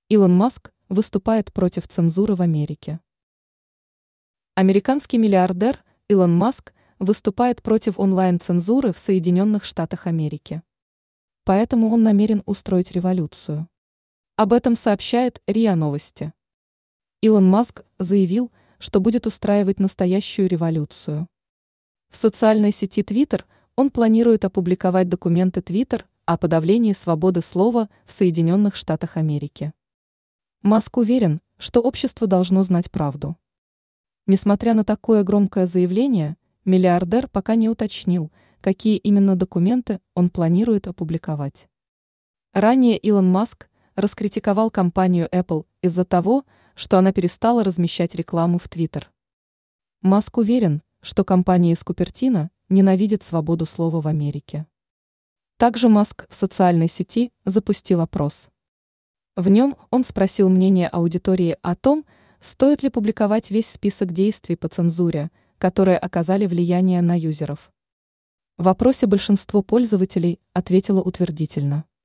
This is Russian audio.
Илон Маск выступает против цензуры в Америке. Американский миллиардер Илон Маск выступает против онлайн-цензуры в Соединенных Штатах Америки. Поэтому он намерен устроить революцию. Об этом сообщает РИА Новости. Илон Маск заявил, что будет устраивать настоящую революцию. В социальной сети Twitter он планирует опубликовать документы Twitter о подавлении свободы слова в Соединенных Штатах Америки. Маск уверен, что общество должно знать правду. Несмотря на такое громкое заявление, миллиардер пока не уточнил, какие именно документы он планирует опубликовать. Ранее Илон Маск раскритиковал компанию Apple из-за того, что она перестала размещать рекламу в Twitter. Маск уверен, что компания из Купертино ненавидит свободу слова в Америке. Также Маск в социальной сети запустил опрос. В нем он спросил мнение аудитории о том, стоит ли публиковать весь список действий по цензуре, которые оказали влияние на юзеров. В опросе большинство пользователей ответило утвердительно.